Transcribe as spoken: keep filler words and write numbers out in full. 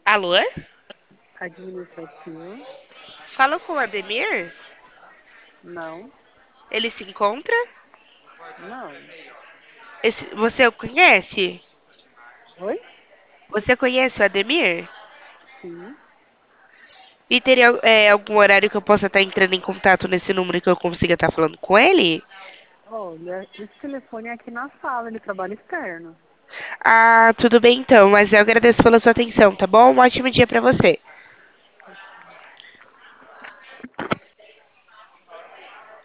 Alô? Administrativo? Fala com o Ademir? Não, Ele se encontra? não. Esse- você o conhece? Oi? Você conhece o Ademir? Sim. E teria é, algum horário que eu possa estar entrando em contato nesse número que eu consiga estar falando com ele? Olha, esse telefone é aqui na sala, ele trabalha externo. Ah, tudo bem então, mas eu agradeço pela sua atenção, tá bom? Um ótimo dia pra você.